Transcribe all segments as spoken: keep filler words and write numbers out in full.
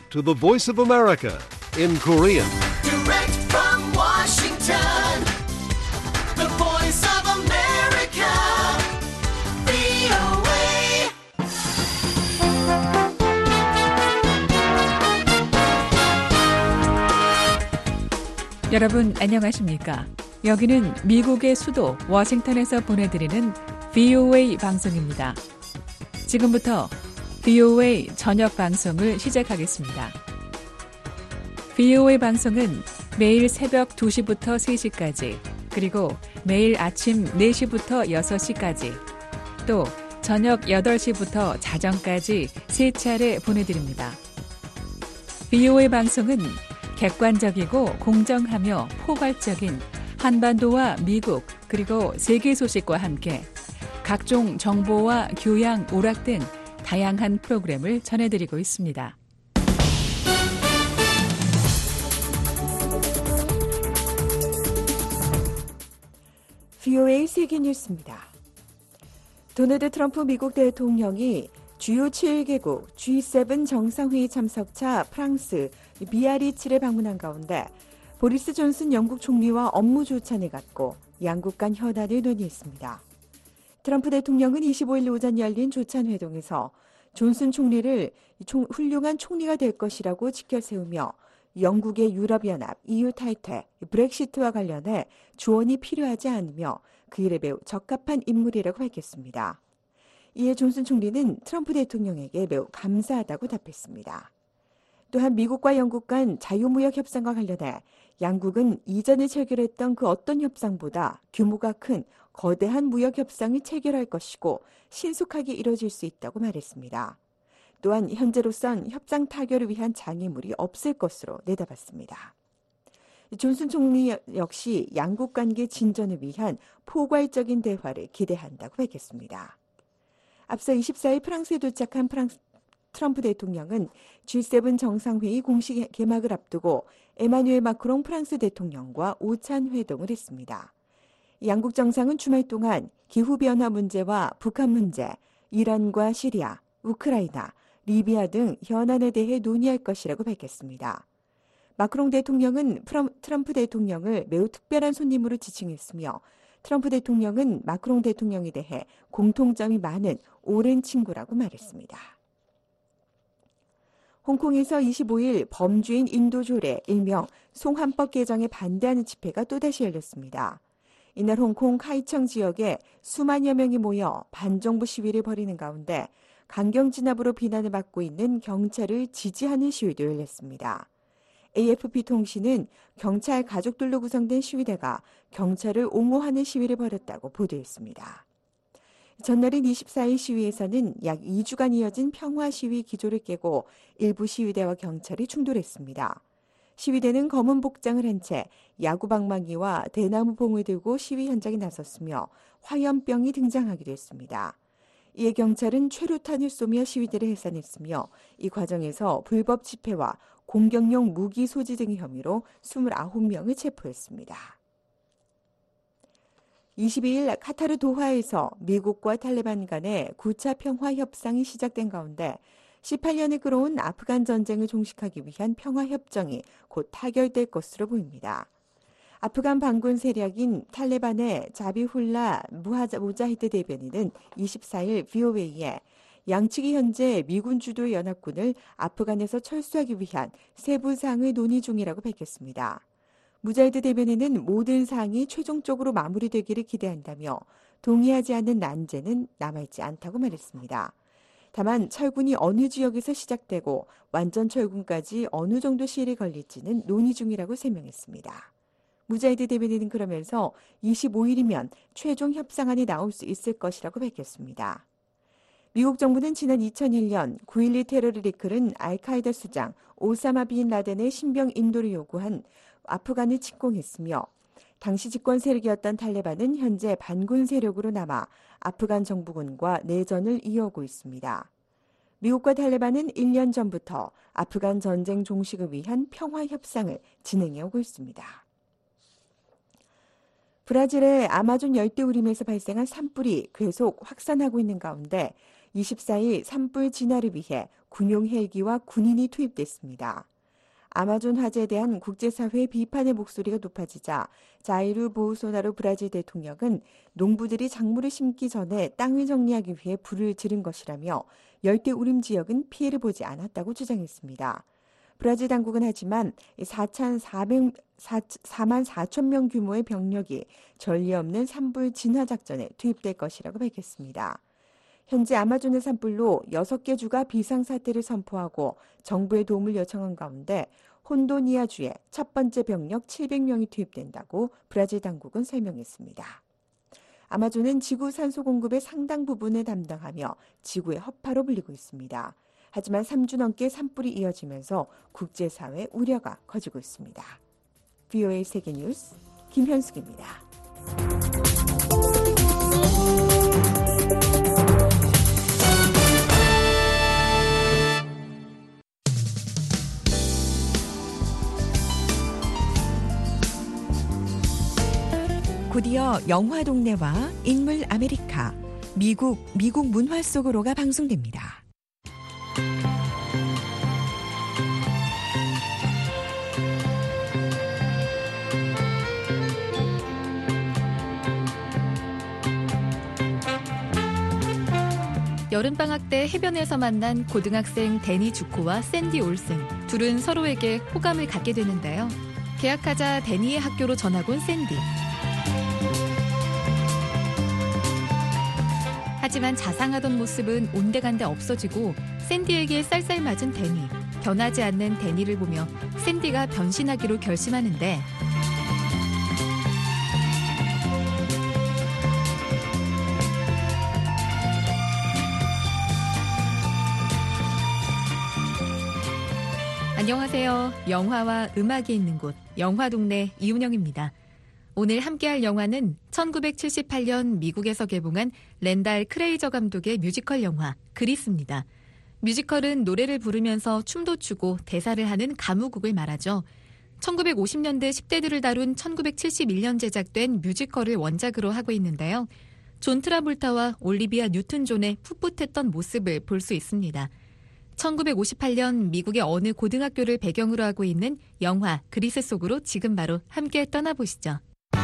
to the Voice of America in Korean. Direct from Washington, the Voice of America, 브이오에이. 여러분 안녕하십니까? 여기는 미국의 수도 워싱턴에서 보내드리는 브이오에이 방송입니다. 지금부터 브이오에이 저녁 방송을 시작하겠습니다. 브이오에이 방송은 매일 새벽 두 시부터 세 시까지, 그리고 매일 아침 네 시부터 여섯 시까지, 또 저녁 여덟 시부터 자정까지 세 차례 보내드립니다. 브이오에이 방송은 객관적이고 공정하며 포괄적인 한반도와 미국 그리고 세계 소식과 함께 각종 정보와 교양, 오락 등 다양한 프로그램을 전해드리고 있습니다. 브이오에이 세계 뉴스입니다. 도널드 트럼프 미국 대통령이 주요 칠 개국 지 세븐 정상회의 참석차 프랑스 비아리츠를 방문한 가운데 보리스 존슨 영국 총리와 업무 조찬을 갖고 양국 간 현안을 논의했습니다. 트럼프 대통령은 이십오일 오전 열린 조찬회동에서 존슨 총리를 총, 훌륭한 총리가 될 것이라고 지켜세우며 영국의 유럽연합, 이유 탈퇴, 브렉시트와 관련해 조언이 필요하지 않으며 그 일에 매우 적합한 인물이라고 밝혔습니다. 이에 존슨 총리는 트럼프 대통령에게 매우 감사하다고 답했습니다. 또한 미국과 영국 간 자유무역 협상과 관련해 양국은 이전에 체결했던 그 어떤 협상보다 규모가 큰 거대한 무역 협상을 체결할 것이고 신속하게 이뤄질 수 있다고 말했습니다. 또한 현재로선 협상 타결을 위한 장애물이 없을 것으로 내다봤습니다. 존슨 총리 역시 양국 관계 진전을 위한 포괄적인 대화를 기대한다고 밝혔습니다. 앞서 이십사일 프랑스에 도착한 프랑스 트럼프 대통령은 지 세븐 정상회의 공식 개막을 앞두고 에마뉴엘 마크롱 프랑스 대통령과 오찬 회동을 했습니다. 양국 정상은 주말 동안 기후변화 문제와 북한 문제, 이란과 시리아, 우크라이나, 리비아 등 현안에 대해 논의할 것이라고 밝혔습니다. 마크롱 대통령은 트럼프 대통령을 매우 특별한 손님으로 지칭했으며 트럼프 대통령은 마크롱 대통령에 대해 공통점이 많은 오랜 친구라고 말했습니다. 홍콩에서 이십오일 범주인 인도조례 일명 송환법 개정에 반대하는 집회가 또다시 열렸습니다. 이날 홍콩 카이청 지역에 수만여 명이 모여 반정부 시위를 벌이는 가운데 강경 진압으로 비난을 받고 있는 경찰을 지지하는 시위도 열렸습니다. 에이에프피 통신은 경찰 가족들로 구성된 시위대가 경찰을 옹호하는 시위를 벌였다고 보도했습니다. 전날인 이십사일 시위에서는 약 이 주간 이어진 평화 시위 기조를 깨고 일부 시위대와 경찰이 충돌했습니다. 시위대는 검은 복장을 한 채 야구방망이와 대나무 봉을 들고 시위 현장에 나섰으며 화염병이 등장하기도 했습니다. 이에 경찰은 최루탄을 쏘며 시위대를 해산했으며 이 과정에서 불법 집회와 공격용 무기 소지 등의 혐의로 이십구 명을 체포했습니다. 이십이일 카타르 도하에서 미국과 탈레반 간의 구 차 평화 협상이 시작된 가운데 십팔 년을 끌어온 아프간 전쟁을 종식하기 위한 평화 협정이 곧 타결될 것으로 보입니다. 아프간 반군 세력인 탈레반의 자비훌라 무자히드 대변인은 이십사일 브이오에이에 양측이 현재 미군 주도의 연합군을 아프간에서 철수하기 위한 세부 사항을 논의 중이라고 밝혔습니다. 무자히드 대변인은 모든 사항이 최종적으로 마무리되기를 기대한다며 동의하지 않는 난제는 남아있지 않다고 말했습니다. 다만 철군이 어느 지역에서 시작되고 완전 철군까지 어느 정도 시일이 걸릴지는 논의 중이라고 설명했습니다. 무자히드 대변인은 그러면서 이십오일이면 최종 협상안이 나올 수 있을 것이라고 밝혔습니다. 미국 정부는 지난 이천일년 구일일 테러를 이끌은 알카에다 수장 오사마 빈 라덴의 신병 인도를 요구한 아프간을 침공했으며 당시 집권 세력이었던 탈레반은 현재 반군 세력으로 남아 아프간 정부군과 내전을 이어오고 있습니다. 미국과 탈레반은 일 년 전부터 아프간 전쟁 종식을 위한 평화 협상을 진행해오고 있습니다. 브라질의 아마존 열대우림에서 발생한 산불이 계속 확산하고 있는 가운데 이십사일 산불 진화를 위해 군용 헬기와 군인이 투입됐습니다. 아마존 화재에 대한 국제사회의 비판의 목소리가 높아지자 자이루 보우소나루 브라질 대통령은 농부들이 작물을 심기 전에 땅을 정리하기 위해 불을 지른 것이라며 열대우림 지역은 피해를 보지 않았다고 주장했습니다. 브라질 당국은 하지만 사만 사천 명 규모의 병력이 전례 없는 산불 진화 작전에 투입될 것이라고 밝혔습니다. 현재 아마존의 산불로 여섯 개 주가 비상사태를 선포하고 정부의 도움을 요청한 가운데 혼도니아주에 첫 번째 병력 칠백 명이 투입된다고 브라질 당국은 설명했습니다. 아마존은 지구 산소 공급의 상당 부분을 담당하며 지구의 허파로 불리고 있습니다. 하지만 삼 주 넘게 산불이 이어지면서 국제사회 우려가 커지고 있습니다. 브이오에이 세계뉴스 김현숙입니다. 곧이어 영화 동네와 인물 아메리카, 미국, 미국 문화 속으로가 방송됩니다. 여름방학 때 해변에서 만난 고등학생 데니 주코와 샌디 올슨. 둘은 서로에게 호감을 갖게 되는데요. 계약하자 데니의 학교로 전학 온 샌디. 하지만 자상하던 모습은 온데간데 없어지고 샌디에게 쌀쌀맞은 데니. 변하지 않는 데니를 보며 샌디가 변신하기로 결심하는데 안녕하세요. 영화와 음악이 있는 곳 영화동네 이은영입니다. 오늘 함께할 영화는 천구백칠십팔 년 미국에서 개봉한 랜달 크레이저 감독의 뮤지컬 영화 그리스입니다. 뮤지컬은 노래를 부르면서 춤도 추고 대사를 하는 가무국을 말하죠. 천구백오십 년대 십 대들을 다룬 천구백칠십일 년 제작된 뮤지컬을 원작으로 하고 있는데요. 존 트라볼타와 올리비아 뉴튼 존의 풋풋했던 모습을 볼 수 있습니다. 천구백오십팔 년 미국의 어느 고등학교를 배경으로 하고 있는 영화 그리스 속으로 지금 바로 함께 떠나보시죠.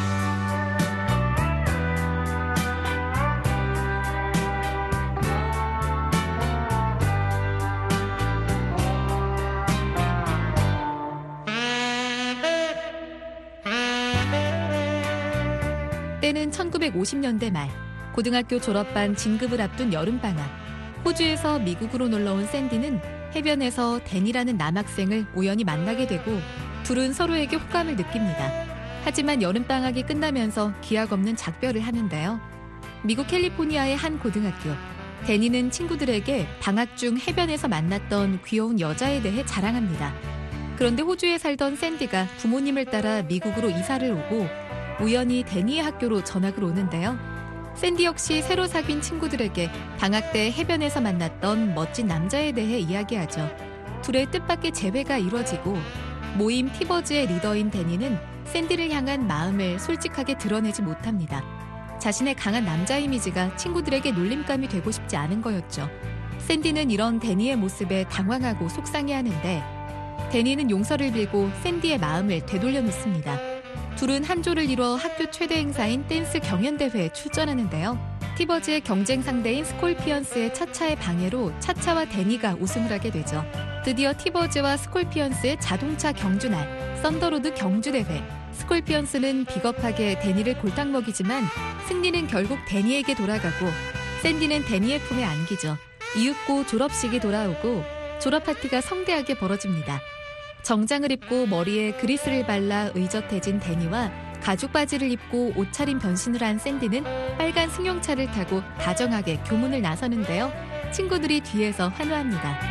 때는 천구백오십 년대 말, 고등학교 졸업반 진급을 앞둔 여름방학. 호주에서 미국으로 놀러온 샌디는 해변에서 댄이라는 남학생을 우연히 만나게 되고 둘은 서로에게 호감을 느낍니다. 하지만 여름방학이 끝나면서 기약 없는 작별을 하는데요. 미국 캘리포니아의 한 고등학교. 댄이는 친구들에게 방학 중 해변에서 만났던 귀여운 여자에 대해 자랑합니다. 그런데 호주에 살던 샌디가 부모님을 따라 미국으로 이사를 오고 우연히 댄이의 학교로 전학을 오는데요. 샌디 역시 새로 사귄 친구들에게 방학 때 해변에서 만났던 멋진 남자에 대해 이야기하죠. 둘의 뜻밖의 재회가 이루어지고 모임 티버즈의 리더인 데니는 샌디를 향한 마음을 솔직하게 드러내지 못합니다. 자신의 강한 남자 이미지가 친구들에게 놀림감이 되고 싶지 않은 거였죠. 샌디는 이런 데니의 모습에 당황하고 속상해하는데 데니는 용서를 빌고 샌디의 마음을 되돌려 놓습니다. 둘은 한 조를 이뤄 학교 최대 행사인 댄스 경연대회에 출전하는데요. 티버즈의 경쟁 상대인 스콜피언스의 차차의 방해로 차차와 데니가 우승을 하게 되죠. 드디어 티버즈와 스콜피언스의 자동차 경주날, 썬더로드 경주대회. 스콜피언스는 비겁하게 데니를 골탕 먹이지만 승리는 결국 데니에게 돌아가고 샌디는 데니의 품에 안기죠. 이윽고 졸업식이 돌아오고 졸업 파티가 성대하게 벌어집니다. 정장을 입고 머리에 그리스를 발라 의젓해진 데니와 가죽 바지를 입고 옷차림 변신을 한 샌디는 빨간 승용차를 타고 다정하게 교문을 나서는데요. 친구들이 뒤에서 환호합니다.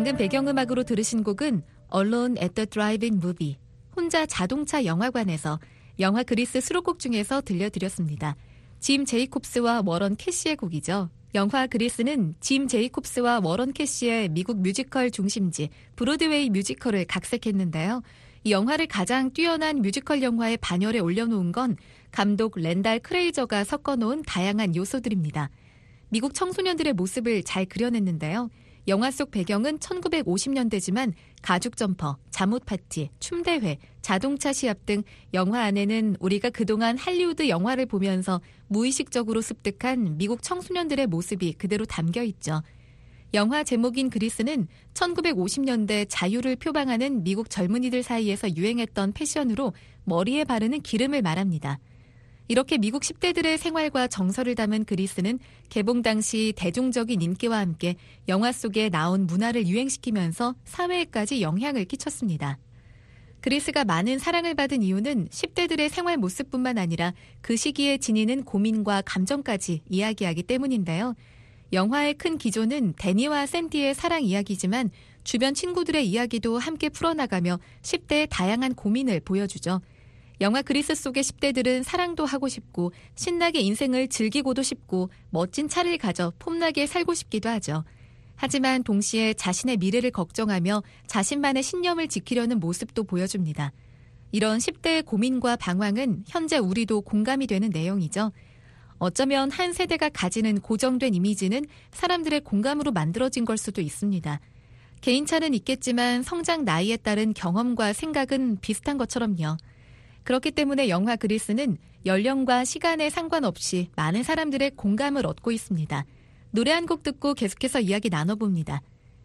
방금 배경음악으로 들으신 곡은 Alone at the Drive-In Movie, 혼자 자동차 영화관에서 영화 그리스 수록곡 중에서 들려드렸습니다. 짐 제이콥스와 워런 캐시의 곡이죠. 영화 그리스는 짐 제이콥스와 워런 캐시의 미국 뮤지컬 중심지 브로드웨이 뮤지컬을 각색했는데요. 이 영화를 가장 뛰어난 뮤지컬 영화의 반열에 올려놓은 건 감독 랜달 크레이저가 섞어놓은 다양한 요소들입니다. 미국 청소년들의 모습을 잘 그려냈는데요. 영화 속 배경은 천구백오십 년대지만 가죽 점퍼, 잠옷 파티, 춤대회, 자동차 시합 등 영화 안에는 우리가 그동안 할리우드 영화를 보면서 무의식적으로 습득한 미국 청소년들의 모습이 그대로 담겨 있죠. 영화 제목인 그리스는 천구백오십 년대 자유를 표방하는 미국 젊은이들 사이에서 유행했던 패션으로 머리에 바르는 기름을 말합니다. 이렇게 미국 십 대들의 생활과 정서를 담은 그리스는 개봉 당시 대중적인 인기와 함께 영화 속에 나온 문화를 유행시키면서 사회에까지 영향을 끼쳤습니다. 그리스가 많은 사랑을 받은 이유는 십 대들의 생활 모습뿐만 아니라 그 시기에 지니는 고민과 감정까지 이야기하기 때문인데요. 영화의 큰 기조는 데니와 샌디의 사랑 이야기지만 주변 친구들의 이야기도 함께 풀어나가며 십 대의 다양한 고민을 보여주죠. 영화 그리스 속의 십 대들은 사랑도 하고 싶고 신나게 인생을 즐기고도 싶고 멋진 차를 가져 폼나게 살고 싶기도 하죠. 하지만 동시에 자신의 미래를 걱정하며 자신만의 신념을 지키려는 모습도 보여줍니다. 이런 십 대의 고민과 방황은 현재 우리도 공감이 되는 내용이죠. 어쩌면 한 세대가 가지는 고정된 이미지는 사람들의 공감으로 만들어진 걸 수도 있습니다. 개인차는 있겠지만 성장 나이에 따른 경험과 생각은 비슷한 것처럼요. 그렇기 때문에 영화 그리스는 연령과 시간에 상관없이 많은 사람들의 공감을 얻고 있습니다. 노래 한 곡 듣고 계속해서 이야기 나눠봅니다.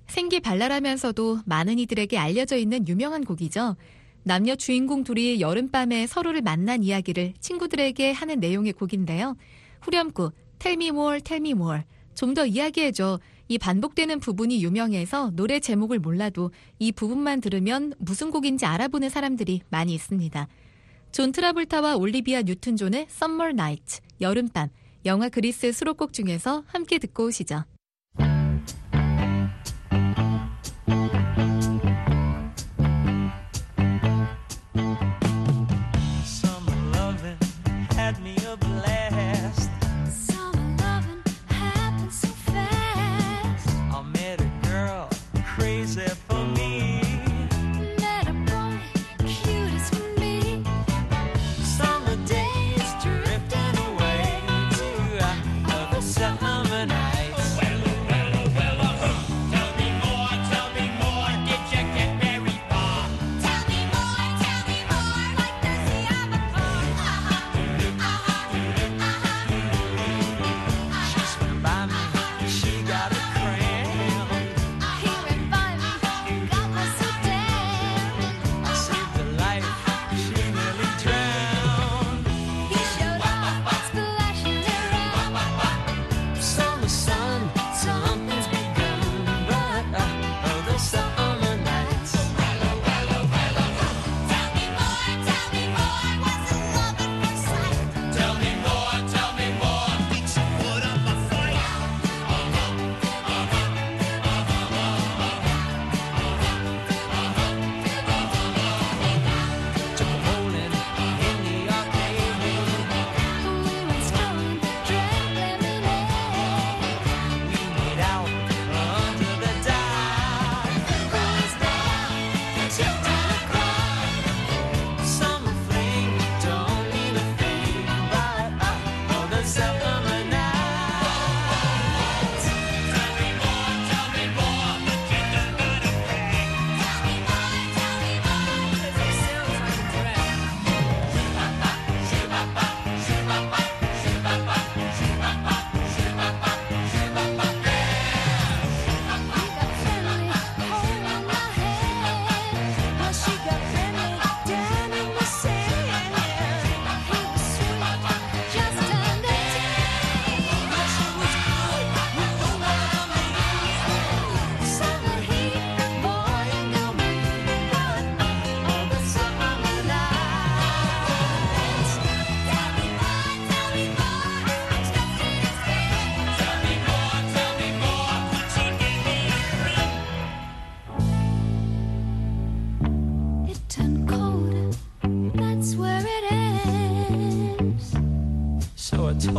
생기발랄하면서도 많은 이들에게 알려져 있는 유명한 곡이죠. 남녀 주인공 둘이 여름밤에 서로를 만난 이야기를 친구들에게 하는 내용의 곡인데요. 후렴구 Tell me more, tell me more. 좀 더 이야기해줘. 이 반복되는 부분이 유명해서 노래 제목을 몰라도 이 부분만 들으면 무슨 곡인지 알아보는 사람들이 많이 있습니다. 존 트라볼타와 올리비아 뉴튼 존의 Summer Night, 여름밤, 영화 그리스 수록곡 중에서 함께 듣고 오시죠. Summer loving had me a blast. Summer loving happened so fast. I met a girl crazy for me. Met a boy cute as can be. Summer days drifting away to other summer nights.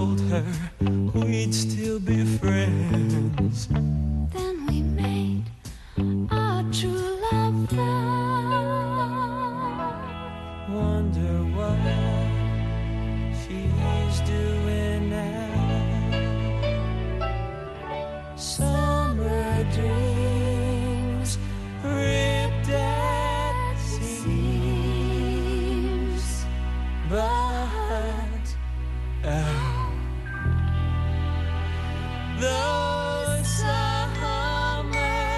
told her we'd still be friends. Then we made our true love vow. Wonder what she's doing now. Summer dreams ripped at seams, but oh, those summer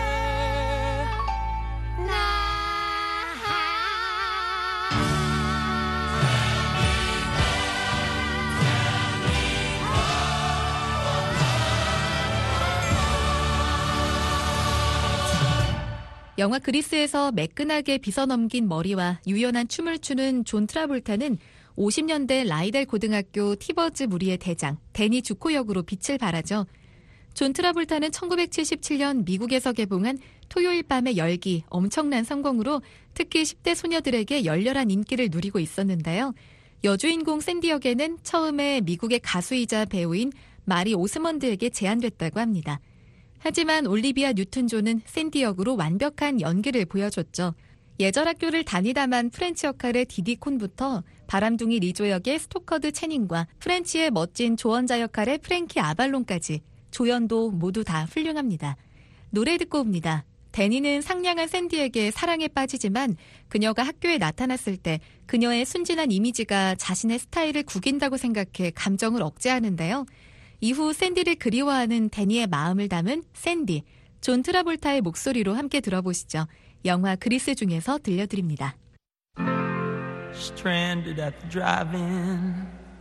영화 그리스에서 매끈하게 빗어넘긴 머리와 유연한 춤을 추는 존 트라볼타는 오십 년대 라이델 고등학교 티버즈 무리의 대장 데니 주코 역으로 빛을 발하죠. 존 트라볼타는 천구백칠십칠 년 미국에서 개봉한 토요일 밤의 열기 엄청난 성공으로 특히 십 대 소녀들에게 열렬한 인기를 누리고 있었는데요. 여주인공 샌디 역에는 처음에 미국의 가수이자 배우인 마리 오스먼드에게 제안됐다고 합니다. 하지만 올리비아 뉴튼 존은 샌디 역으로 완벽한 연기를 보여줬죠. 예절 학교를 다니다만 프렌치 역할의 디디 콘부터 바람둥이 리조 역의 스토커드 채닝과 프렌치의 멋진 조언자 역할의 프랭키 아발론까지 조연도 모두 다 훌륭합니다. 노래 듣고 옵니다. 데니는 상냥한 샌디에게 사랑에 빠지지만 그녀가 학교에 나타났을 때 그녀의 순진한 이미지가 자신의 스타일을 구긴다고 생각해 감정을 억제하는데요. 이후 샌디를 그리워하는 데니의 마음을 담은 샌디, 존 트라볼타의 목소리로 함께 들어보시죠. 영화 그리스 중에서 들려드립니다. Stranded at the drive-in,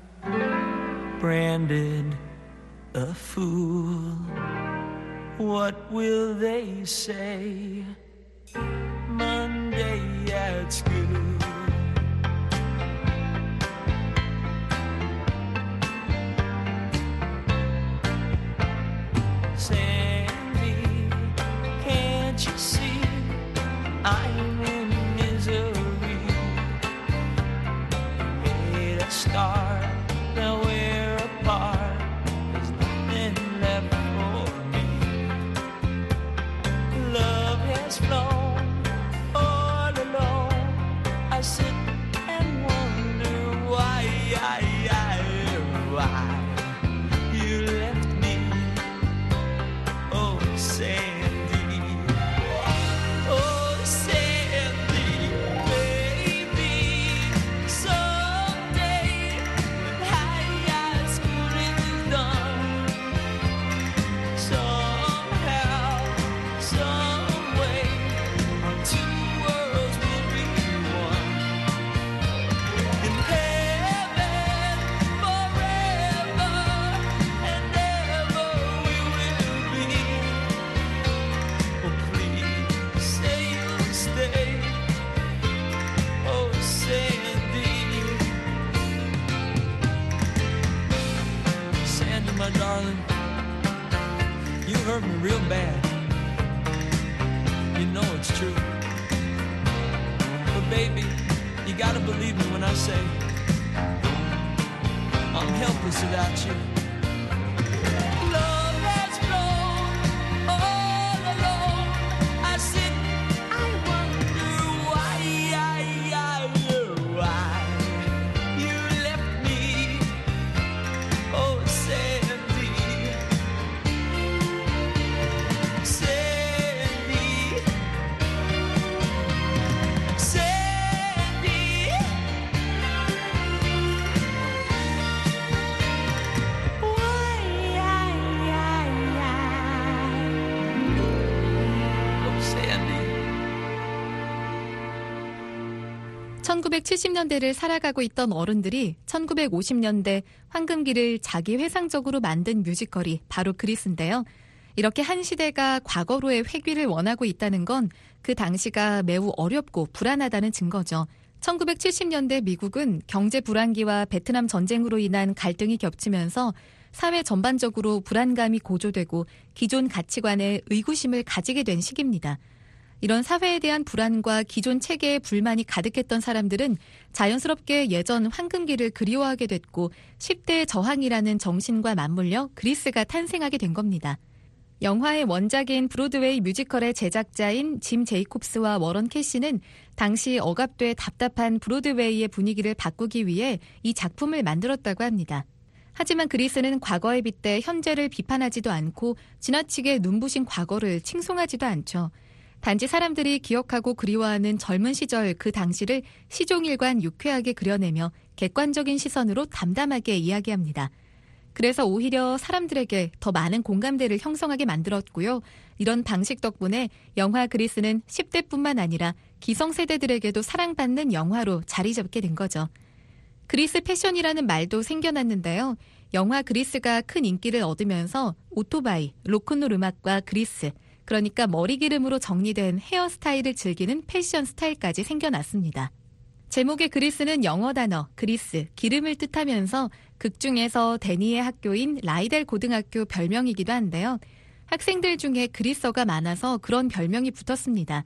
branded a fool. What will they say Monday at school? Sandy, can't you see I'm in misery? Made a start, now we're apart. There's nothing left for me. Love has flown all alone. I sit and wonder why, why you left me. Oh, Sandy, oh, Sandy, baby, someday when high school is done, somehow, some way, our two worlds will be one. In heaven, forever and ever we will be. Oh, please say you'll stay. Oh, Sandy, Sandy, my darling, you hurt me real bad. You know it's true. But baby, you gotta believe me when I say I'm helpless without you. Love has flown all alone. I sit, I wonder why, why you left me. Oh, Sandy, Sandy, Sandy. Why, oh, Sandy. 천구백칠십 년대를 살아가고 있던 어른들이 천구백오십 년대 황금기를 자기 회상적으로 만든 뮤지컬이 바로 그리스인데요. 이렇게 한 시대가 과거로의 회귀를 원하고 있다는 건 그 당시가 매우 어렵고 불안하다는 증거죠. 천구백칠십 년대 미국은 경제 불황기와 베트남 전쟁으로 인한 갈등이 겹치면서 사회 전반적으로 불안감이 고조되고 기존 가치관에 의구심을 가지게 된 시기입니다. 이런 사회에 대한 불안과 기존 체계에 불만이 가득했던 사람들은 자연스럽게 예전 황금기를 그리워하게 됐고 십 대의 저항이라는 정신과 맞물려 그리스가 탄생하게 된 겁니다. 영화의 원작인 브로드웨이 뮤지컬의 제작자인 짐 제이콥스와 워런 캐시는 당시 억압돼 답답한 브로드웨이의 분위기를 바꾸기 위해 이 작품을 만들었다고 합니다. 하지만 그리스는 과거에 빗대 현재를 비판하지도 않고 지나치게 눈부신 과거를 칭송하지도 않죠. 단지 사람들이 기억하고 그리워하는 젊은 시절 그 당시를 시종일관 유쾌하게 그려내며 객관적인 시선으로 담담하게 이야기합니다. 그래서 오히려 사람들에게 더 많은 공감대를 형성하게 만들었고요. 이런 방식 덕분에 영화 그리스는 십 대뿐만 아니라 기성세대들에게도 사랑받는 영화로 자리 잡게 된 거죠. 그리스 패션이라는 말도 생겨났는데요. 영화 그리스가 큰 인기를 얻으면서 오토바이, 로큰롤 음악과 그리스, 그러니까 머리 기름으로 정리된 헤어스타일을 즐기는 패션 스타일까지 생겨났습니다. 제목의 그리스는 영어 단어 그리스, 기름을 뜻하면서 극 중에서 데니의 학교인 라이델 고등학교 별명이기도 한데요. 학생들 중에 그리스어가 많아서 그런 별명이 붙었습니다.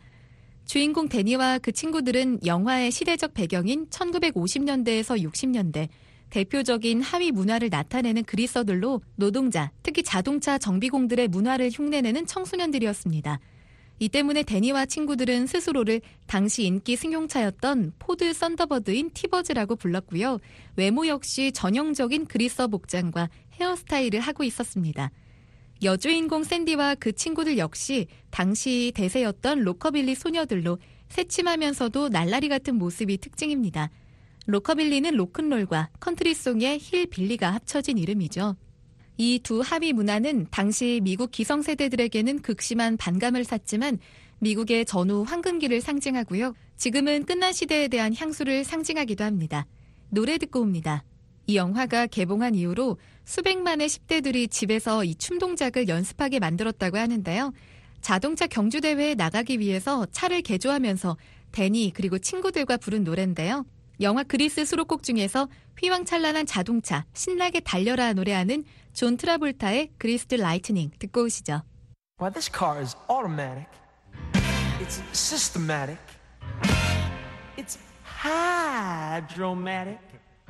주인공 데니와 그 친구들은 영화의 시대적 배경인 천구백오십 년대에서 육십 년대, 대표적인 하위 문화를 나타내는 그리스어들로 노동자, 특히 자동차 정비공들의 문화를 흉내내는 청소년들이었습니다. 이 때문에 데니와 친구들은 스스로를 당시 인기 승용차였던 포드 썬더버드인 티버즈라고 불렀고요. 외모 역시 전형적인 그리스어 복장과 헤어스타일을 하고 있었습니다. 여주인공 샌디와 그 친구들 역시 당시 대세였던 로커빌리 소녀들로 새침하면서도 날라리 같은 모습이 특징입니다. 로커빌리는 로큰롤과 컨트리송의 힐빌리가 합쳐진 이름이죠. 이 두 하위 문화는 당시 미국 기성세대들에게는 극심한 반감을 샀지만 미국의 전후 황금기를 상징하고요. 지금은 끝난 시대에 대한 향수를 상징하기도 합니다. 노래 듣고 옵니다. 이 영화가 개봉한 이후로 수백만의 십 대들이 집에서 이 춤 동작을 연습하게 만들었다고 하는데요. 자동차 경주대회에 나가기 위해서 차를 개조하면서 데니 그리고 친구들과 부른 노래인데요. 영화 그리스 수록곡 중에서 휘황찬란한 자동차, 신나게 달려라 노래하는 존 트라볼타의 그리스드 라이트닝 듣고 오시죠. Why, this car is automatic. It's systematic. It's hydromatic.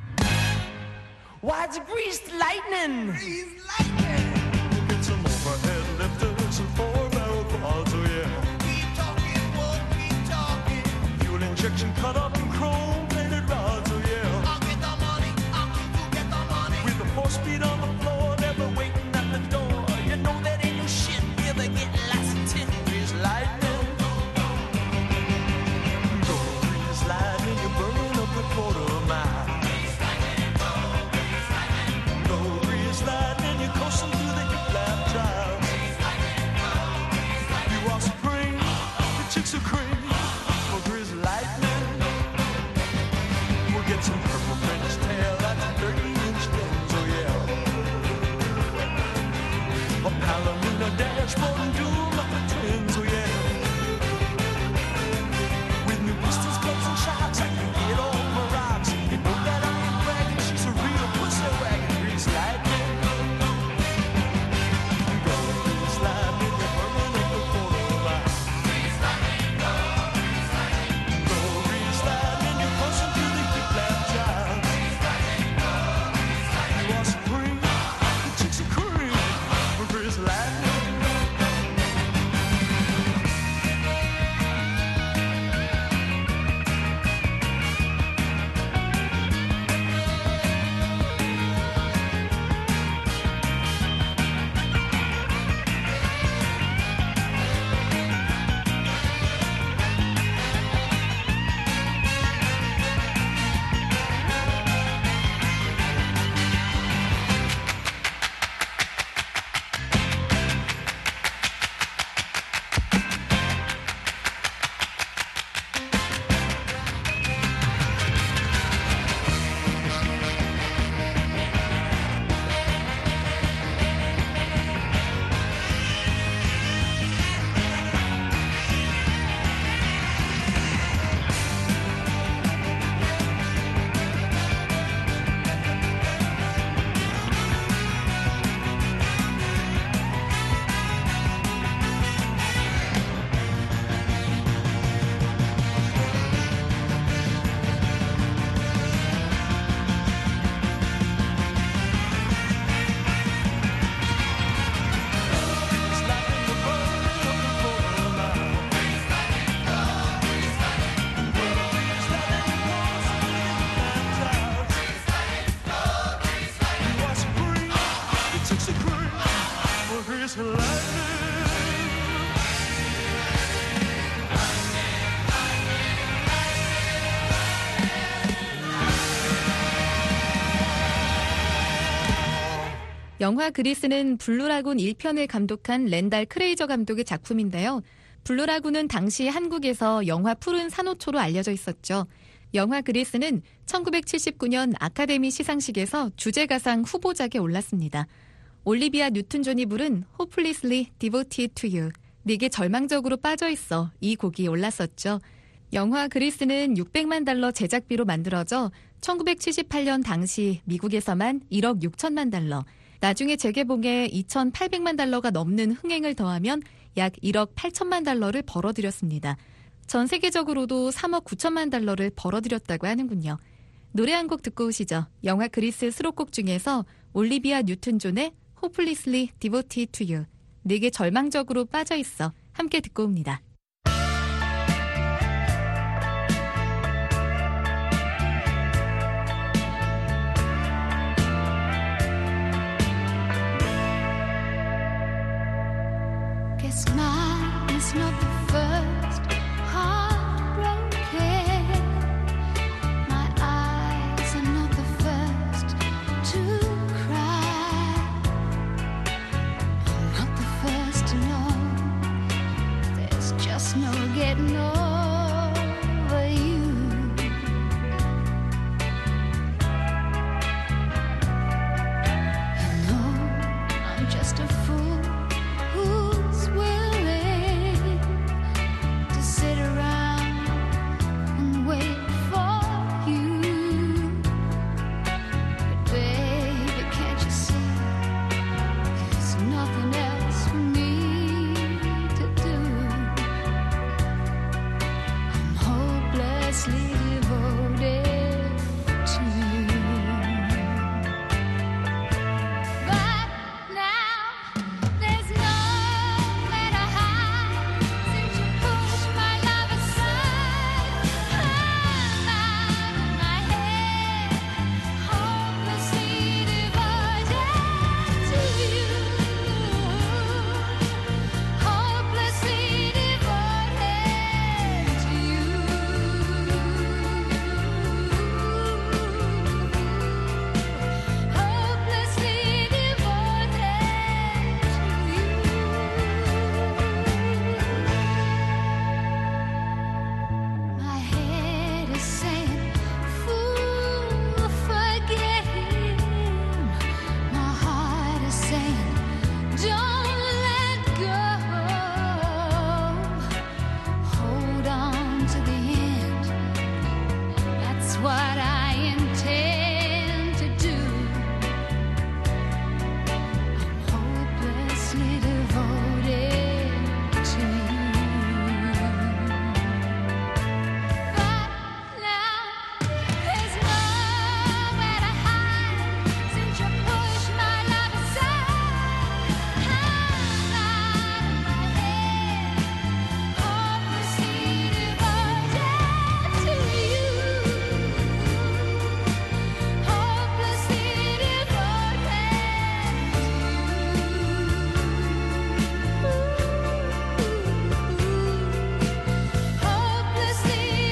Why, it's greased lightning. Greased lightning. Get some overhead lifters and four-barrel quads, oh yeah. Keep talking, won't keep talking. Fuel injection cut up in chrome-plated rods, oh yeah. I'll get the money, I'll keep you get the money. With the four-speed on the floor, never waiting at the door. You know that ain't no shit, we'll be getting lots of tin. Greased lightning. Go, greased lightning, you're burning up the quarter mile. Greased lightning, go, greased lightning. Lightning, you're coasting through 영화 그리스는 블루라군 일 편을 감독한 랜달 크레이저 감독의 작품인데요. 블루라군은 당시 한국에서 영화 푸른 산호초로 알려져 있었죠. 영화 그리스는 천구백칠십구 년 아카데미 시상식에서 주제가상 후보작에 올랐습니다. 올리비아 뉴튼 존이 부른 Hopelessly Devoted to You, 네게 절망적으로 빠져있어, 이 곡이 올랐었죠. 영화 그리스는 육백만 달러 제작비로 만들어져 천구백칠십팔 년 당시 미국에서만 일억 육천만 달러, 나중에 재개봉에 이천팔백만 달러가 넘는 흥행을 더하면 약 일억 팔천만 달러를 벌어들였습니다. 전 세계적으로도 삼억 구천만 달러를 벌어들였다고 하는군요. 노래 한 곡 듣고 오시죠. 영화 그리스 수록곡 중에서 올리비아 뉴튼 존의 Hopelessly Devoted to You, 네게 절망적으로 빠져있어, 함께 듣고 옵니다. Guess mine is not the first heartbroken. My eyes are not the first to cry. I'm not the first to know. There's just no getting over you. You know I'm just a fool who's willing to sit around and wait for you. But baby, can't you see there's nothing else for me to do? I'm hopelessly devoted to you. But now there's nowhere to hide since you pushed my love aside. I'm out of my head, hopelessly devoted to you. Hopelessly devoted to you. Hopelessly devoted to you. My head is saying, fool, forget him. My heart is saying, don't let go. Hold on to the end. That's what I intend to do. I'm hopelessly devoted to you. But now there's nowhere to hide since you pushed my love aside. I'm out of my head, hopelessly devoted to you. Hopelessly devoted to you. Hopelessly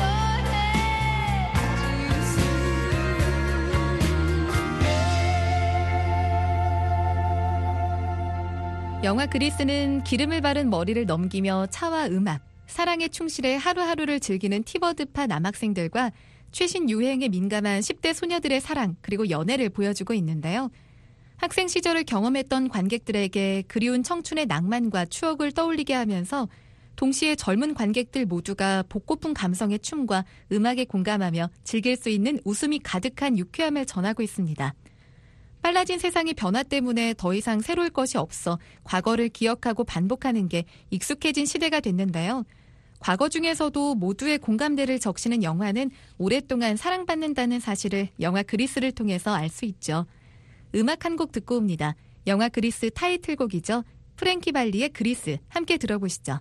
devoted 영화 그리스는 기름을 바른 머리를 넘기며 차와 음악, 사랑에 충실해 하루하루를 즐기는 티버드파 남학생들과 최신 유행에 민감한 십 대 소녀들의 사랑 그리고 연애를 보여주고 있는데요. 학생 시절을 경험했던 관객들에게 그리운 청춘의 낭만과 추억을 떠올리게 하면서 동시에 젊은 관객들 모두가 복고풍 감성의 춤과 음악에 공감하며 즐길 수 있는 웃음이 가득한 유쾌함을 전하고 있습니다. 빨라진 세상의 변화 때문에 더 이상 새로울 것이 없어 과거를 기억하고 반복하는 게 익숙해진 시대가 됐는데요. 과거 중에서도 모두의 공감대를 적시는 영화는 오랫동안 사랑받는다는 사실을 영화 그리스를 통해서 알 수 있죠. 음악 한 곡 듣고 옵니다. 영화 그리스 타이틀곡이죠. 프랭키 발리의 그리스, 함께 들어보시죠.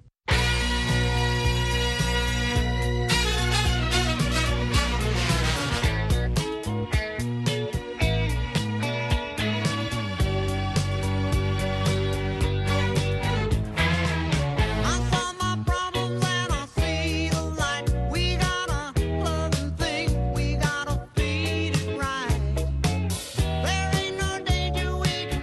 We got a feed it right. There ain't no danger we can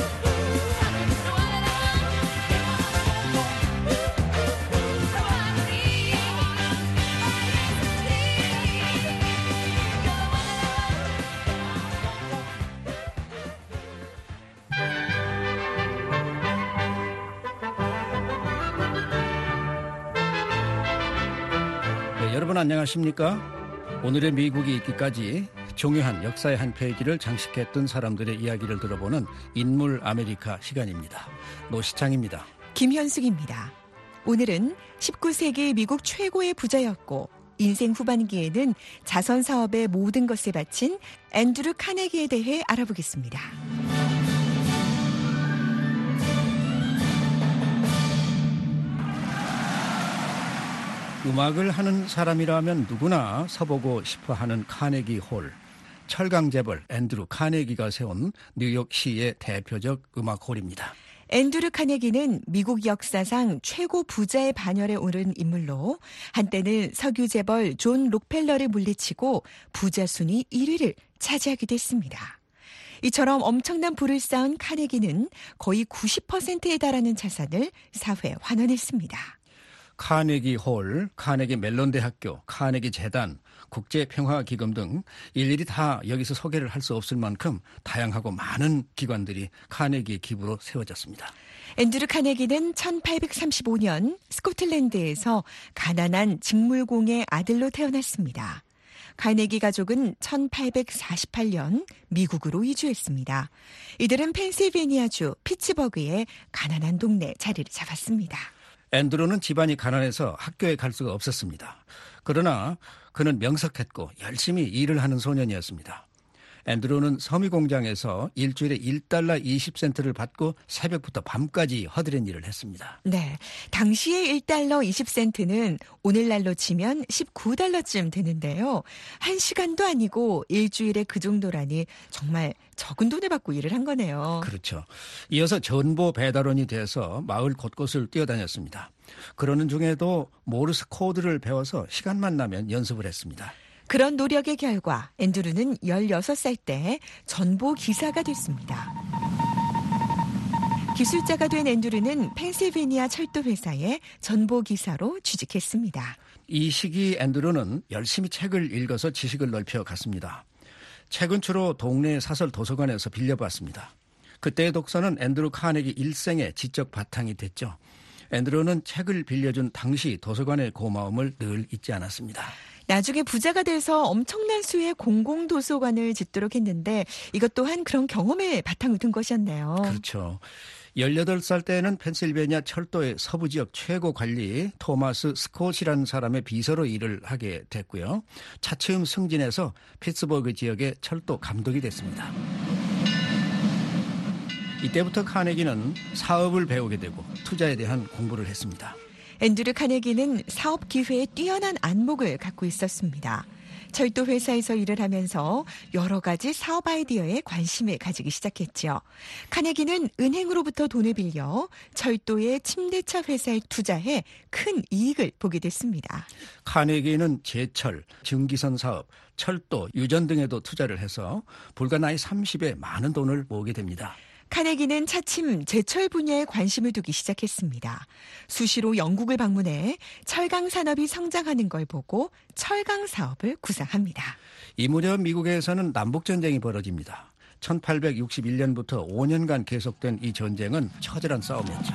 네, 여러분 안녕하십니까? 오늘의 미국이 있기까지 중요한 역사의 한 페이지를 장식했던 사람들의 이야기를 들어보는 인물 아메리카 시간입니다. 노시창입니다. 김현숙입니다. 오늘은 십구 세기 미국 최고의 부자였고 인생 후반기에는 자선 사업의 모든 것을 바친 앤드루 카네기에 대해 알아보겠습니다. 음악을 하는 사람이라면 누구나 서보고 싶어하는 카네기 홀. 철강재벌 앤드루 카네기가 세운 뉴욕시의 대표적 음악홀입니다. 앤드루 카네기는 미국 역사상 최고 부자의 반열에 오른 인물로 한때는 석유 재벌 존 록펠러를 물리치고 부자 순위 일 위를 차지하기도 했습니다. 이처럼 엄청난 부를 쌓은 카네기는 거의 구십 퍼센트에 달하는 자산을 사회에 환원했습니다. 카네기 홀, 카네기 멜론 대학교, 카네기 재단, 국제평화기금 등 일일이 다 여기서 소개를 할 수 없을 만큼 다양하고 많은 기관들이 카네기 기부로 세워졌습니다. 앤드루 카네기는 천팔백삼십오 년 스코틀랜드에서 가난한 직물공의 아들로 태어났습니다. 카네기 가족은 천팔백사십팔 년 미국으로 이주했습니다. 이들은 펜실베니아주 피츠버그의 가난한 동네에 자리를 잡았습니다. 앤드루는 집안이 가난해서 학교에 갈 수가 없었습니다. 그러나 그는 명석했고 열심히 일을 하는 소년이었습니다. 앤드루는 섬유 공장에서 일주일에 일 달러 이십 센트를 받고 새벽부터 밤까지 허드렛 일을 했습니다. 네, 당시의 일 달러 이십 센트는 오늘날로 치면 십구 달러쯤 되는데요. 한 시간도 아니고 일주일에 그 정도라니 정말 적은 돈을 받고 일을 한 거네요. 그렇죠. 이어서 전보 배달원이 돼서 마을 곳곳을 뛰어다녔습니다. 그러는 중에도 모르스 코드를 배워서 시간만 나면 연습을 했습니다. 그런 노력의 결과 앤드루는 열여섯 살 때 전보 기사가 됐습니다. 기술자가 된 앤드루는 펜실베니아 철도 회사에 전보 기사로 취직했습니다. 이 시기 앤드루는 열심히 책을 읽어서 지식을 넓혀갔습니다. 책은 주로 동네 사설 도서관에서 빌려봤습니다. 그때의 독서는 앤드루 카네기 일생의 지적 바탕이 됐죠. 앤드루는 책을 빌려준 당시 도서관의 고마움을 늘 잊지 않았습니다. 나중에 부자가 돼서 엄청난 수의 공공도서관을 짓도록 했는데 이것 또한 그런 경험에 바탕을 둔 것이었네요. 그렇죠. 열여덟 살 때는 펜실베니아 철도의 서부 지역 최고 관리 토마스 스콧이라는 사람의 비서로 일을 하게 됐고요. 차츰 승진해서 피츠버그 지역의 철도 감독이 됐습니다. 이때부터 카네기는 사업을 배우게 되고 투자에 대한 공부를 했습니다. 앤드루 카네기는 사업 기회에 뛰어난 안목을 갖고 있었습니다. 철도 회사에서 일을 하면서 여러 가지 사업 아이디어에 관심을 가지기 시작했죠. 카네기는 은행으로부터 돈을 빌려 철도의 침대차 회사에 투자해 큰 이익을 보게 됐습니다. 카네기는 제철, 증기선 사업, 철도, 유전 등에도 투자를 해서 불과 나이 서른에 많은 돈을 모으게 됩니다. 카네기는 차츰 제철 분야에 관심을 두기 시작했습니다. 수시로 영국을 방문해 철강 산업이 성장하는 걸 보고 철강 사업을 구상합니다. 이 무렵 미국에서는 남북전쟁이 벌어집니다. 천팔백육십일 년부터 오 년간 계속된 이 전쟁은 처절한 싸움이었죠.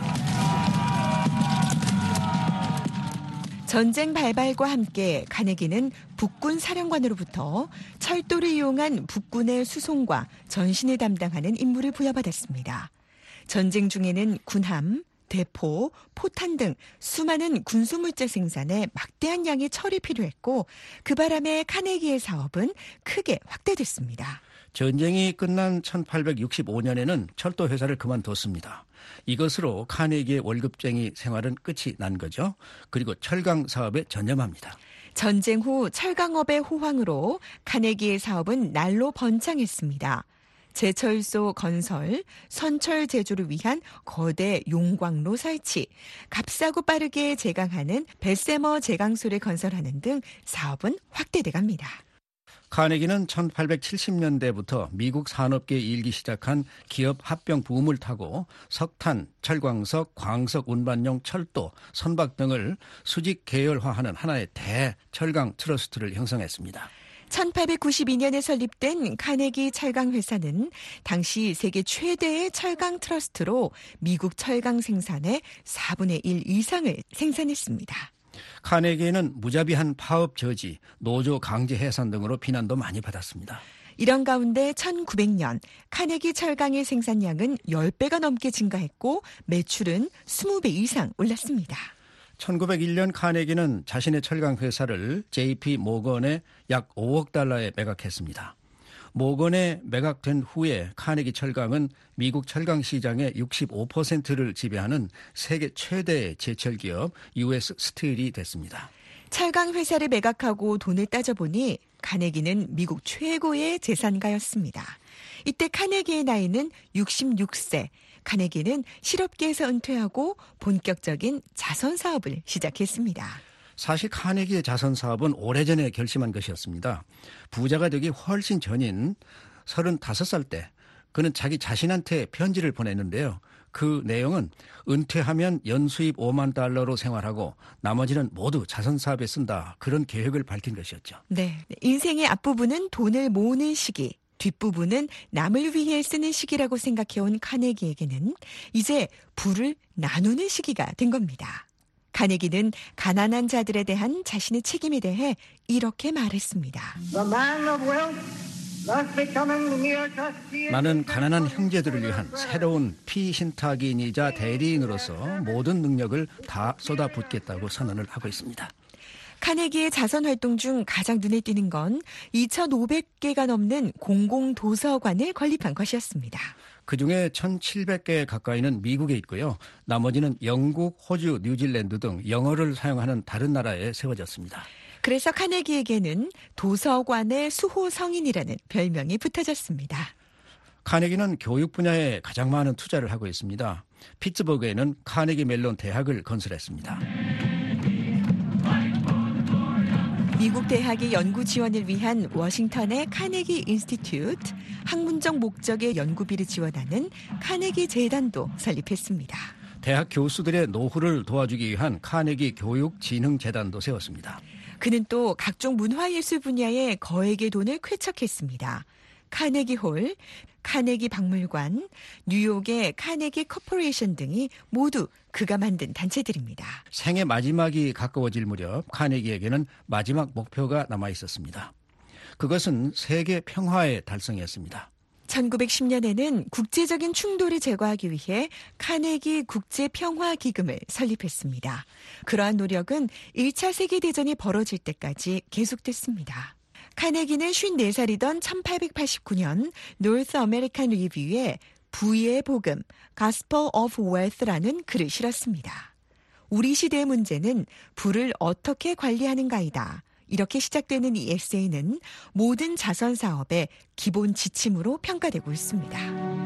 전쟁 발발과 함께 카네기는 북군 사령관으로부터 철도를 이용한 북군의 수송과 전신을 담당하는 임무를 부여받았습니다. 전쟁 중에는 군함, 대포, 포탄 등 수많은 군수물자 생산에 막대한 양의 철이 필요했고 그 바람에 카네기의 사업은 크게 확대됐습니다. 전쟁이 끝난 천팔백육십오 년에는 철도 회사를 그만뒀습니다. 이것으로 카네기의 월급쟁이 생활은 끝이 난 거죠. 그리고 철강 사업에 전념합니다. 전쟁 후 철강업의 호황으로 카네기의 사업은 날로 번창했습니다. 제철소 건설, 선철 제조를 위한 거대 용광로 설치, 값싸고 빠르게 제강하는 벨세머 제강소를 건설하는 등 사업은 확대돼 갑니다. 카네기는 천팔백칠십 년대부터 미국 산업계에 일기 시작한 기업 합병 붐을 타고 석탄, 철광석, 광석 운반용 철도, 선박 등을 수직 계열화하는 하나의 대철강 트러스트를 형성했습니다. 천팔백구십이 년에 설립된 카네기 철강 회사는 당시 세계 최대의 철강 트러스트로 미국 철강 생산의 사분의 일 이상을 생산했습니다. 카네기는 무자비한 파업 저지, 노조 강제 해산 등으로 비난도 많이 받았습니다. 이런 가운데 천구백 년 카네기 철강의 생산량은 십 배가 넘게 증가했고 매출은 이십 배 이상 올랐습니다. 천구백일 년 카네기는 자신의 철강 회사를 제이피 모건에 약 오억 달러에 매각했습니다. 모건에 매각된 후에 카네기 철강은 미국 철강 시장의 육십오 퍼센트를 지배하는 세계 최대의 제철 기업 유에스 스틸이 됐습니다. 철강 회사를 매각하고 돈을 따져보니 카네기는 미국 최고의 재산가였습니다. 이때 카네기의 나이는 육십육 세. 카네기는 실업계에서 은퇴하고 본격적인 자선 사업을 시작했습니다. 사실 카네기의 자선 사업은 오래전에 결심한 것이었습니다. 부자가 되기 훨씬 전인 서른다섯 살 때 그는 자기 자신한테 편지를 보냈는데요. 그 내용은 은퇴하면 연수입 오만 달러로 생활하고 나머지는 모두 자선 사업에 쓴다. 그런 계획을 밝힌 것이었죠. 네, 인생의 앞부분은 돈을 모으는 시기, 뒷부분은 남을 위해 쓰는 시기라고 생각해온 카네기에게는 이제 부를 나누는 시기가 된 겁니다. 카네기는 가난한 자들에 대한 자신의 책임에 대해 이렇게 말했습니다. The man of wealth, thus becoming the mere trustee. 나는 가난한 형제들을 위한 새로운 피신탁인이자 대리인으로서 모든 능력을 다 쏟아붓겠다고 선언을 하고 있습니다. 카네기의 자선 활동 중 가장 눈에 띄는 건 이천오백 개가 넘는 공공도서관을 건립한 것이었습니다. 그중에 천칠백 개 가까이는 미국에 있고요. 나머지는 영국, 호주, 뉴질랜드 등 영어를 사용하는 다른 나라에 세워졌습니다. 그래서 카네기에게는 도서관의 수호 성인이라는 별명이 붙어졌습니다. 카네기는 교육 분야에 가장 많은 투자를 하고 있습니다. 피츠버그에는 카네기 멜론 대학을 건설했습니다. 미국 대학의 연구 지원을 위한 워싱턴의 카네기 인스티튜트, 학문적 목적의 연구비를 지원하는 카네기 재단도 설립했습니다. 대학 교수들의 노후를 도와주기 위한 카네기 교육진흥재단도 세웠습니다. 그는 또 각종 문화예술 분야에 거액의 돈을 쾌척했습니다. 카네기 홀, 카네기 박물관, 뉴욕의 카네기 코퍼레이션 등이 모두 그가 만든 단체들입니다. 생의 마지막이 가까워질 무렵 카네기에게는 마지막 목표가 남아 있었습니다. 그것은 세계 평화의 달성이었습니다. 천구백십 년에는 국제적인 충돌을 제거하기 위해 카네기 국제평화기금을 설립했습니다. 그러한 노력은 일 차 세계대전이 벌어질 때까지 계속됐습니다. 카네기는 쉰네 살이던 천팔백팔십구 년 노스 아메리칸 리뷰에 부의 복음, Gospel of Wealth라는 글을 실었습니다. 우리 시대의 문제는 부를 어떻게 관리하는가이다. 이렇게 시작되는 이 에세이는 모든 자선 사업의 기본 지침으로 평가되고 있습니다.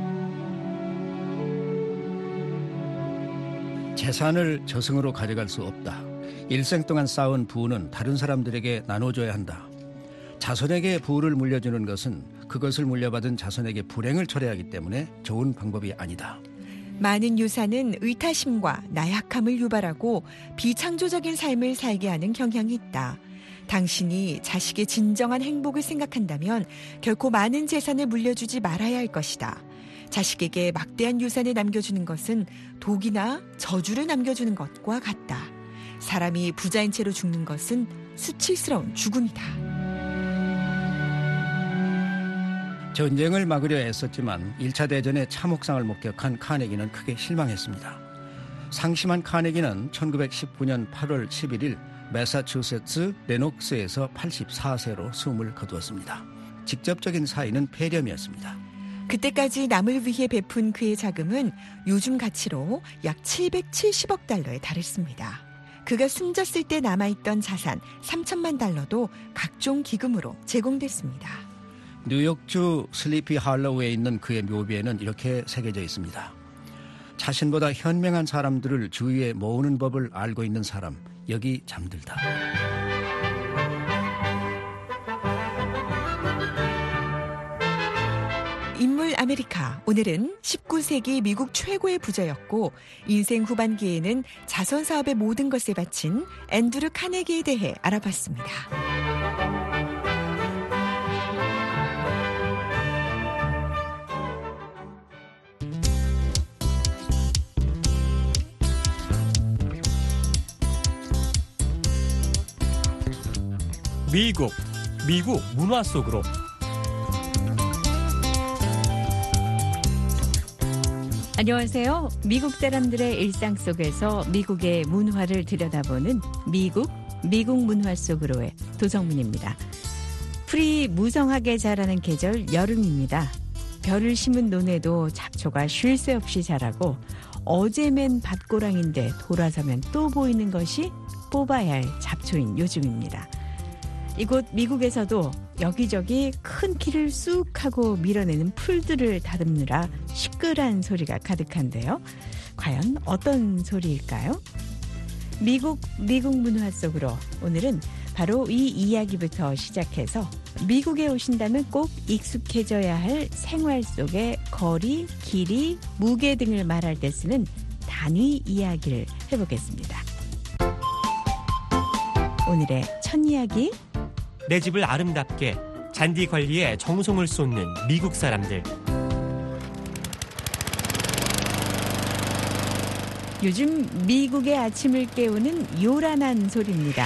재산을 저승으로 가져갈 수 없다. 일생 동안 쌓은 부는 다른 사람들에게 나눠줘야 한다. 자손에게 부를 물려주는 것은 그것을 물려받은 자손에게 불행을 초래하기 때문에 좋은 방법이 아니다. 많은 유산은 의타심과 나약함을 유발하고 비창조적인 삶을 살게 하는 경향이 있다. 당신이 자식의 진정한 행복을 생각한다면 결코 많은 재산을 물려주지 말아야 할 것이다. 자식에게 막대한 유산을 남겨주는 것은 독이나 저주를 남겨주는 것과 같다. 사람이 부자인 채로 죽는 것은 수치스러운 죽음이다. 전쟁을 막으려 애썼지만 일 차 대전의 참혹상을 목격한 카네기는 크게 실망했습니다. 상심한 카네기는 천구백십구 년 팔월 십일일 매사추세츠 레녹스에서 팔십사 세로 숨을 거두었습니다. 직접적인 사인은 폐렴이었습니다. 그때까지 남을 위해 베푼 그의 자금은 요즘 가치로 약 칠백칠십억 달러에 달했습니다. 그가 숨졌을 때 남아있던 자산 삼천만 달러도 각종 기금으로 제공됐습니다. 뉴욕주 슬리피 할로우에 있는 그의 묘비에는 이렇게 새겨져 있습니다. 자신보다 현명한 사람들을 주위에 모으는 법을 알고 있는 사람, 여기 잠들다. 인물 아메리카. 오늘은 십구 세기 미국 최고의 부자였고 인생 후반기에는 자선 사업의 모든 것을 바친 앤드루 카네기에 대해 알아봤습니다. 미국, 미국 문화 속으로. 안녕하세요. 미국 사람들의 일상 속에서 미국의 문화를 들여다보는 미국, 미국 문화 속으로의 도성문입니다. 풀이 무성하게 자라는 계절 여름입니다. 벼를 심은 논에도 잡초가 쉴 새 없이 자라고 어제 맨 밭고랑인데 돌아서면 또 보이는 것이 뽑아야 할 잡초인 요즘입니다. 이곳 미국에서도 여기저기 큰 키를 쑥 하고 밀어내는 풀들을 다듬느라 시끌한 소리가 가득한데요. 과연 어떤 소리일까요? 미국, 미국 문화 속으로 오늘은 바로 이 이야기부터 시작해서 미국에 오신다면 꼭 익숙해져야 할 생활 속의 거리, 길이, 무게 등을 말할 때 쓰는 단위 이야기를 해보겠습니다. 오늘의 첫 이야기. 내 집을 아름답게 잔디 관리에 정성을 쏟는 미국 사람들. 요즘 미국의 아침을 깨우는 요란한 소리입니다.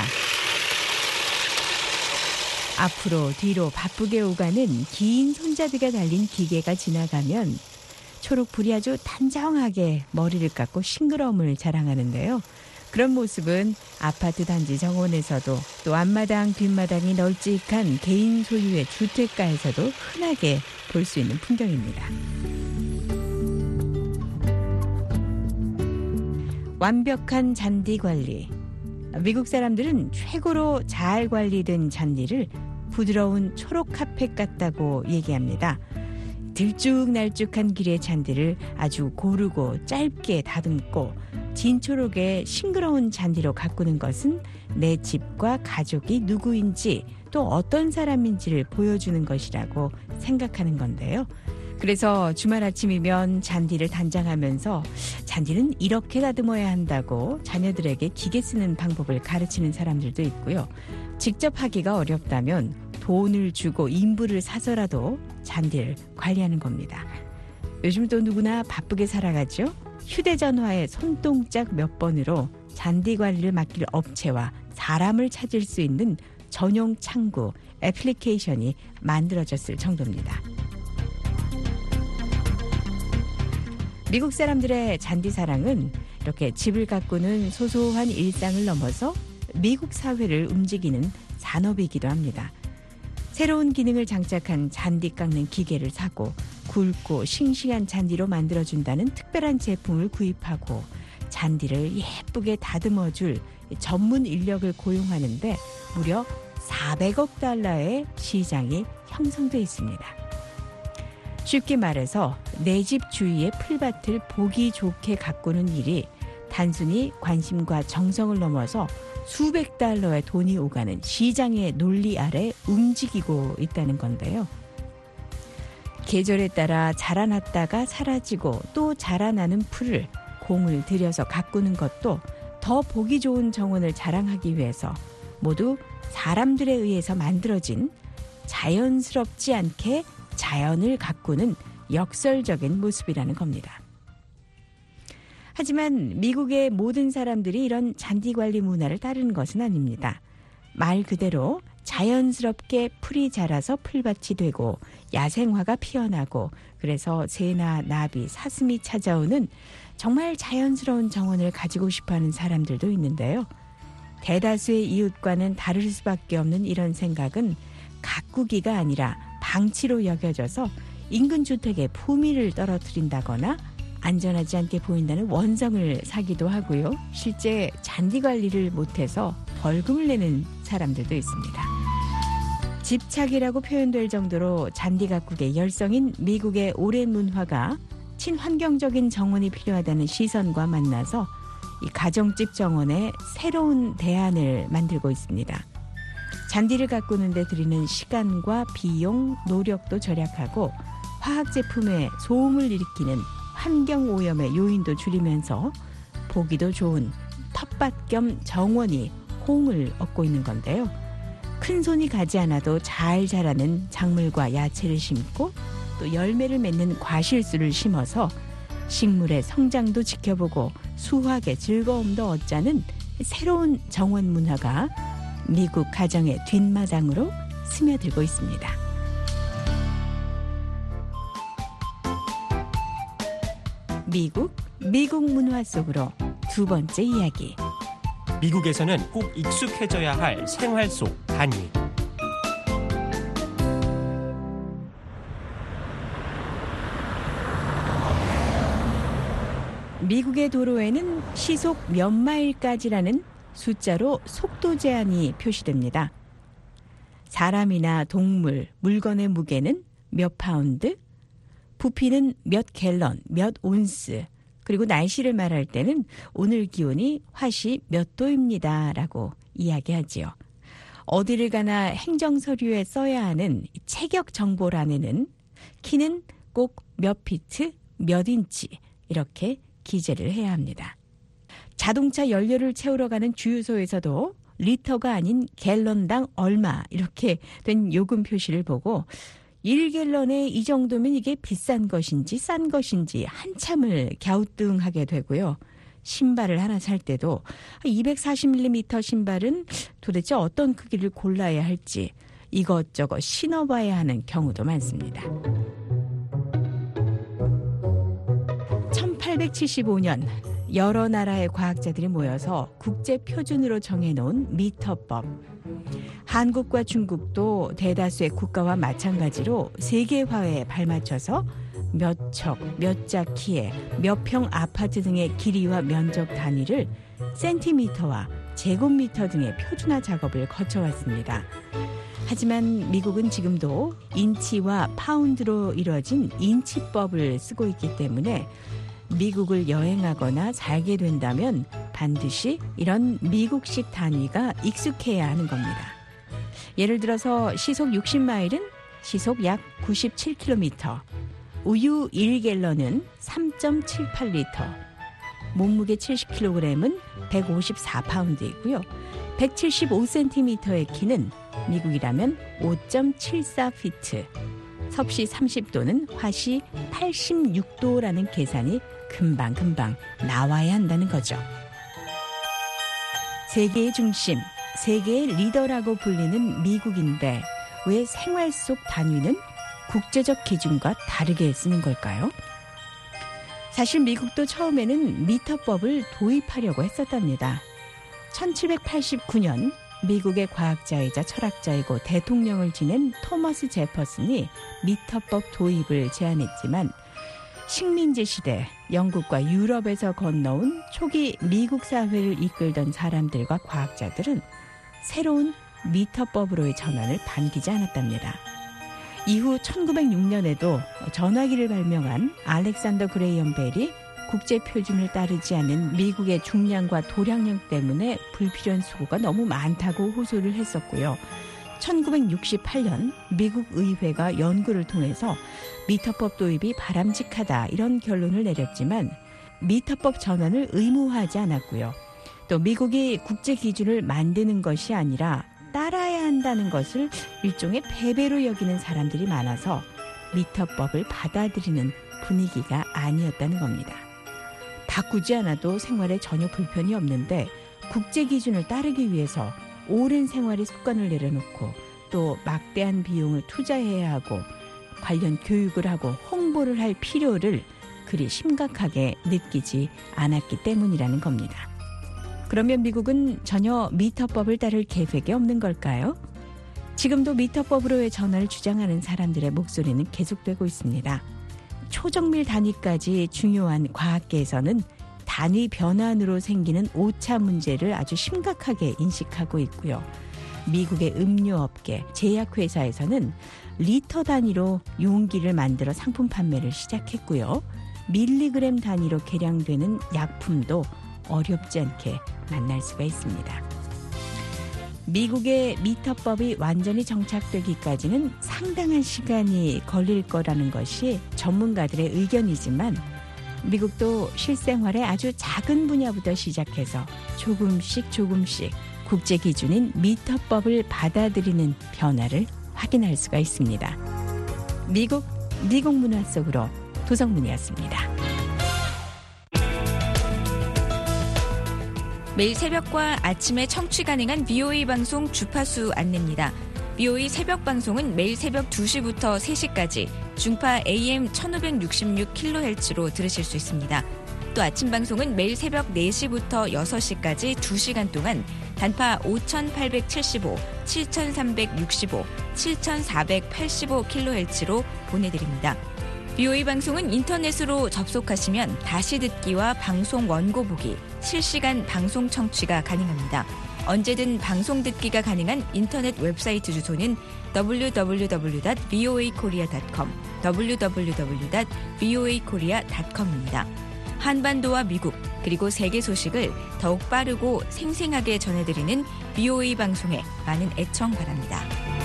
앞으로 뒤로 바쁘게 오가는 긴 손잡이가 달린 기계가 지나가면 초록불이 아주 단정하게 머리를 깎고 싱그러움을 자랑하는데요. 그런 모습은 아파트 단지 정원에서도 또 앞마당 뒷마당이 널찍한 개인 소유의 주택가에서도 흔하게 볼 수 있는 풍경입니다. 완벽한 잔디 관리. 미국 사람들은 최고로 잘 관리된 잔디를 부드러운 초록 카펫 같다고 얘기합니다. 들쭉날쭉한 길의 잔디를 아주 고르고 짧게 다듬고 진초록의 싱그러운 잔디로 가꾸는 것은 내 집과 가족이 누구인지 또 어떤 사람인지를 보여주는 것이라고 생각하는 건데요. 그래서 주말 아침이면 잔디를 단장하면서 잔디는 이렇게 다듬어야 한다고 자녀들에게 기계 쓰는 방법을 가르치는 사람들도 있고요. 직접 하기가 어렵다면 돈을 주고 인부를 사서라도 잔디를 관리하는 겁니다. 요즘 또 누구나 바쁘게 살아가죠. 휴대전화의 손동작 몇 번으로 잔디 관리를 맡길 업체와 사람을 찾을 수 있는 전용 창구, 애플리케이션이 만들어졌을 정도입니다. 미국 사람들의 잔디 사랑은 이렇게 집을 가꾸는 소소한 일상을 넘어서 미국 사회를 움직이는 산업이기도 합니다. 새로운 기능을 장착한 잔디 깎는 기계를 사고 굵고 싱싱한 잔디로 만들어준다는 특별한 제품을 구입하고 잔디를 예쁘게 다듬어줄 전문 인력을 고용하는데 무려 사백억 달러의 시장이 형성돼 있습니다. 쉽게 말해서 내 집 주위의 풀밭을 보기 좋게 가꾸는 일이 단순히 관심과 정성을 넘어서 수백 달러의 돈이 오가는 시장의 논리 아래 움직이고 있다는 건데요. 계절에 따라 자라났다가 사라지고 또 자라나는 풀을 공을 들여서 가꾸는 것도 더 보기 좋은 정원을 자랑하기 위해서 모두 사람들에 의해서 만들어진 자연스럽지 않게 자연을 가꾸는 역설적인 모습이라는 겁니다. 하지만 미국의 모든 사람들이 이런 잔디 관리 문화를 따르는 것은 아닙니다. 말 그대로 자연스럽게 풀이 자라서 풀밭이 되고 야생화가 피어나고 그래서 새나 나비, 사슴이 찾아오는 정말 자연스러운 정원을 가지고 싶어하는 사람들도 있는데요. 대다수의 이웃과는 다를 수밖에 없는 이런 생각은 가꾸기가 아니라 방치로 여겨져서 인근 주택의 품위를 떨어뜨린다거나 안전하지 않게 보인다는 원성을 사기도 하고요. 실제 잔디 관리를 못해서 벌금을 내는 사람들도 있습니다. 집착이라고 표현될 정도로 잔디 가꾸기에 열성인 미국의 오랜 문화가 친환경적인 정원이 필요하다는 시선과 만나서 이 가정집 정원에 새로운 대안을 만들고 있습니다. 잔디를 가꾸는 데 들이는 시간과 비용, 노력도 절약하고 화학 제품의 소음을 일으키는 환경오염의 요인도 줄이면서 보기도 좋은 텃밭 겸 정원이 호응을 얻고 있는 건데요. 큰 손이 가지 않아도 잘 자라는 작물과 야채를 심고 또 열매를 맺는 과실수를 심어서 식물의 성장도 지켜보고 수확의 즐거움도 얻자는 새로운 정원 문화가 미국 가정의 뒷마당으로 스며들고 있습니다. 미국, 미국 문화 속으로 두 번째 이야기. 미국에서는 꼭 익숙해져야 할 생활 속 단위. 미국의 도로에는 시속 몇 마일까지라는 숫자로 속도 제한이 표시됩니다. 사람이나 동물, 물건의 무게는 몇 파운드, 부피는 몇 갤런, 몇 온스, 그리고 날씨를 말할 때는 오늘 기온이 화씨 몇 도입니다 라고 이야기하지요. 어디를 가나 행정서류에 써야 하는 체격 정보란에는 키는 꼭 몇 피트, 몇 인치 이렇게 기재를 해야 합니다. 자동차 연료를 채우러 가는 주유소에서도 리터가 아닌 갤런당 얼마 이렇게 된 요금 표시를 보고 일 갤런에 이 정도면 이게 비싼 것인지 싼 것인지 한참을 갸우뚱하게 되고요. 신발을 하나 살 때도 이백사십 밀리미터 신발은 도대체 어떤 크기를 골라야 할지 이것저것 신어봐야 하는 경우도 많습니다. 천팔백칠십오 년 여러 나라의 과학자들이 모여서 국제 표준으로 정해놓은 미터법. 한국과 중국도 대다수의 국가와 마찬가지로 세계화에 발맞춰서 몇 척, 몇 자 키에 몇 평 아파트 등의 길이와 면적 단위를 센티미터와 제곱미터 등의 표준화 작업을 거쳐왔습니다. 하지만 미국은 지금도 인치와 파운드로 이루어진 인치법을 쓰고 있기 때문에 미국을 여행하거나 살게 된다면 반드시 이런 미국식 단위가 익숙해야 하는 겁니다. 예를 들어서 시속 육십 마일은 시속 약 구십칠 킬로미터, 우유 일 갤런은 삼 점 칠팔 리터, 몸무게 칠십 킬로그램은 백오십사 파운드이고요. 백칠십오 센티미터의 키는 미국이라면 오 점 칠사 피트, 섭씨 삼십 도는 화씨 팔십육 도라는 계산이 금방금방 나와야 한다는 거죠. 세계의 중심, 세계의 리더라고 불리는 미국인데 왜 생활 속 단위는 국제적 기준과 다르게 쓰는 걸까요? 사실 미국도 처음에는 미터법을 도입하려고 했었답니다. 천칠백팔십구 년 미국의 과학자이자 철학자이고 대통령을 지낸 토머스 제퍼슨이 미터법 도입을 제안했지만 식민지 시대 영국과 유럽에서 건너온 초기 미국 사회를 이끌던 사람들과 과학자들은 새로운 미터법으로의 전환을 반기지 않았답니다. 이후 천구백육 년에도 전화기를 발명한 알렉산더 그레이엄 벨이 국제 표준을 따르지 않은 미국의 중량과 도량령 때문에 불필요한 수고가 너무 많다고 호소를 했었고요. 천구백육십팔 년 미국 의회가 연구를 통해서 미터법 도입이 바람직하다 이런 결론을 내렸지만 미터법 전환을 의무화하지 않았고요. 또 미국이 국제 기준을 만드는 것이 아니라 따라야 한다는 것을 일종의 패배로 여기는 사람들이 많아서 미터법을 받아들이는 분위기가 아니었다는 겁니다. 바꾸지 않아도 생활에 전혀 불편이 없는데 국제 기준을 따르기 위해서 오랜 생활의 습관을 내려놓고 또 막대한 비용을 투자해야 하고 관련 교육을 하고 홍보를 할 필요를 그리 심각하게 느끼지 않았기 때문이라는 겁니다. 그러면 미국은 전혀 미터법을 따를 계획이 없는 걸까요? 지금도 미터법으로의 전환을 주장하는 사람들의 목소리는 계속되고 있습니다. 초정밀 단위까지 중요한 과학계에서는 단위 변환으로 생기는 오차 문제를 아주 심각하게 인식하고 있고요. 미국의 음료업계, 제약회사에서는 리터 단위로 용기를 만들어 상품 판매를 시작했고요. 밀리그램 단위로 계량되는 약품도 어렵지 않게 만날 수가 있습니다. 미국의 미터법이 완전히 정착되기까지는 상당한 시간이 걸릴 거라는 것이 전문가들의 의견이지만 미국도 실생활의 아주 작은 분야부터 시작해서 조금씩 조금씩 국제 기준인 미터법을 받아들이는 변화를 확인할 수가 있습니다. 미국, 미국 문화 속으로 도성문이었습니다. 매일 새벽과 아침에 청취 가능한 비오에이 방송 주파수 안내입니다. 비오에이 새벽 방송은 매일 새벽 두 시부터 세 시까지 중파 에이엠 천오백육십육 킬로헤르츠로 들으실 수 있습니다. 또 아침 방송은 매일 새벽 네 시부터 여섯 시까지 두 시간 동안 단파 오천팔백칠십오, 칠천삼백육십오, 칠천사백팔십오 킬로헤르츠로 보내드립니다. 비오에이 방송은 인터넷으로 접속하시면 다시 듣기와 방송 원고 보기, 실시간 방송 청취가 가능합니다. 언제든 방송 듣기가 가능한 인터넷 웹사이트 주소는 더블유 더블유 더블유 닷 브이오에이 코리아 닷 컴, 더블유 더블유 더블유 닷 브이오에이 코리아 닷 컴입니다. 한반도와 미국 그리고 세계 소식을 더욱 빠르고 생생하게 전해드리는 비오에이 방송에 많은 애청 바랍니다.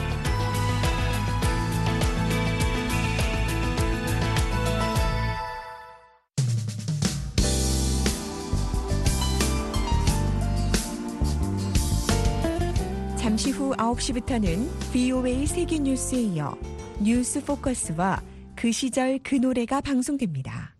잠시 후 아홉 시부터는 비오에이 세계뉴스에 이어 뉴스 포커스와 그 시절 그 노래가 방송됩니다.